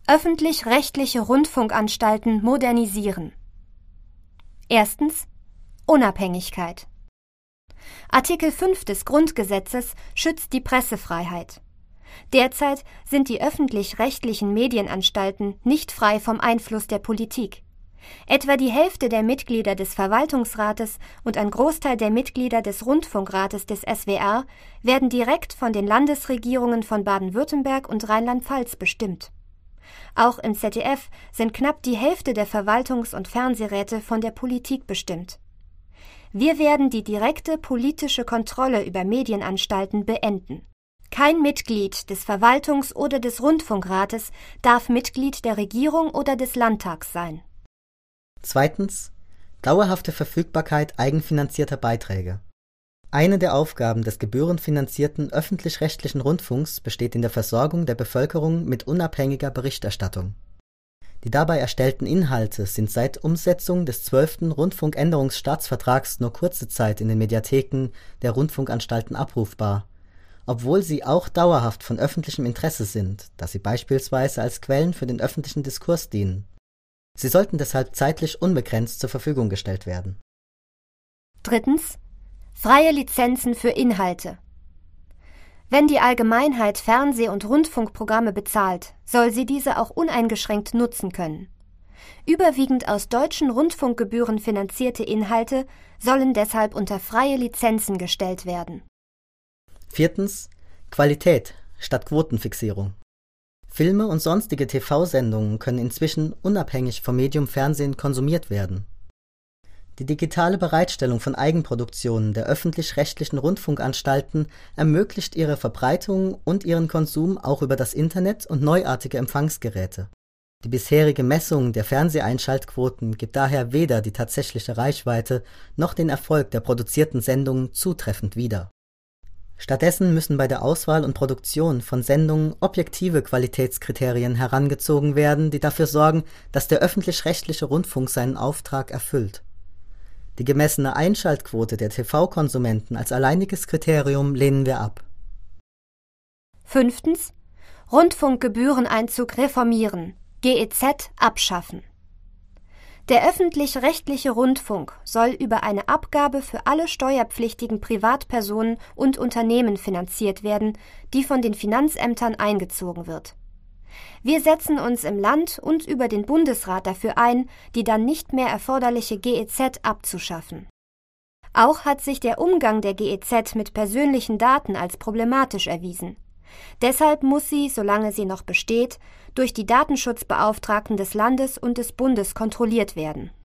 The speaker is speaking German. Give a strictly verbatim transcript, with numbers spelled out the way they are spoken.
Öffentlich-rechtliche Rundfunkanstalten modernisieren. Erstens. Unabhängigkeit. Artikel fünf des Grundgesetzes schützt die Pressefreiheit. Derzeit sind die öffentlich-rechtlichen Medienanstalten nicht frei vom Einfluss der Politik. Etwa die Hälfte der Mitglieder des Verwaltungsrates und ein Großteil der Mitglieder des Rundfunkrates des S W R werden direkt von den Landesregierungen von Baden-Württemberg und Rheinland-Pfalz bestimmt. Auch im Z D F sind knapp die Hälfte der Verwaltungs- und Fernsehräte von der Politik bestimmt. Wir werden die direkte politische Kontrolle über Medienanstalten beenden. Kein Mitglied des Verwaltungs- oder des Rundfunkrates darf Mitglied der Regierung oder des Landtags sein. Zweitens. Dauerhafte Verfügbarkeit eigenfinanzierter Beiträge. Eine der Aufgaben des gebührenfinanzierten öffentlich-rechtlichen Rundfunks besteht in der Versorgung der Bevölkerung mit unabhängiger Berichterstattung. Die dabei erstellten Inhalte sind seit Umsetzung des zwölften Rundfunkänderungsstaatsvertrags nur kurze Zeit in den Mediatheken der Rundfunkanstalten abrufbar, obwohl sie auch dauerhaft von öffentlichem Interesse sind, da sie beispielsweise als Quellen für den öffentlichen Diskurs dienen. Sie sollten deshalb zeitlich unbegrenzt zur Verfügung gestellt werden. Drittens. Freie Lizenzen für Inhalte. Wenn die Allgemeinheit Fernseh- und Rundfunkprogramme bezahlt, soll sie diese auch uneingeschränkt nutzen können. Überwiegend aus deutschen Rundfunkgebühren finanzierte Inhalte sollen deshalb unter freie Lizenzen gestellt werden. Viertens. Qualität statt Quotenfixierung. Filme und sonstige T V-Sendungen können inzwischen unabhängig vom Medium Fernsehen konsumiert werden. Die digitale Bereitstellung von Eigenproduktionen der öffentlich-rechtlichen Rundfunkanstalten ermöglicht ihre Verbreitung und ihren Konsum auch über das Internet und neuartige Empfangsgeräte. Die bisherige Messung der Fernseheinschaltquoten gibt daher weder die tatsächliche Reichweite noch den Erfolg der produzierten Sendungen zutreffend wider. Stattdessen müssen bei der Auswahl und Produktion von Sendungen objektive Qualitätskriterien herangezogen werden, die dafür sorgen, dass der öffentlich-rechtliche Rundfunk seinen Auftrag erfüllt. Die gemessene Einschaltquote der T V-Konsumenten als alleiniges Kriterium lehnen wir ab. Fünftens. Rundfunkgebühreneinzug reformieren, G E Z abschaffen. Der öffentlich-rechtliche Rundfunk soll über eine Abgabe für alle steuerpflichtigen Privatpersonen und Unternehmen finanziert werden, die von den Finanzämtern eingezogen wird. Wir setzen uns im Land und über den Bundesrat dafür ein, die dann nicht mehr erforderliche G E Z abzuschaffen. Auch hat sich der Umgang der G E Z mit persönlichen Daten als problematisch erwiesen. Deshalb muss sie, solange sie noch besteht, durch die Datenschutzbeauftragten des Landes und des Bundes kontrolliert werden.